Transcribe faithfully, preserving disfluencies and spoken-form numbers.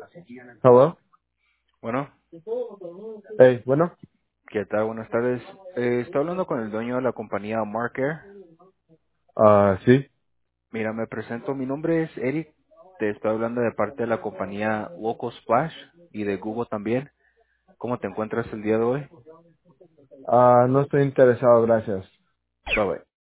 Hello. Bueno, Hey, bueno. ¿qué tal? Buenas tardes. Eh, estoy hablando con el dueño de la compañía Marker. Ah, sí. Mira, me presento. Mi nombre es Eric. Te estoy hablando de parte de la compañía Local Splash y de Google también. ¿Cómo te encuentras el día de hoy? Ah, no estoy interesado, gracias. Bye bye.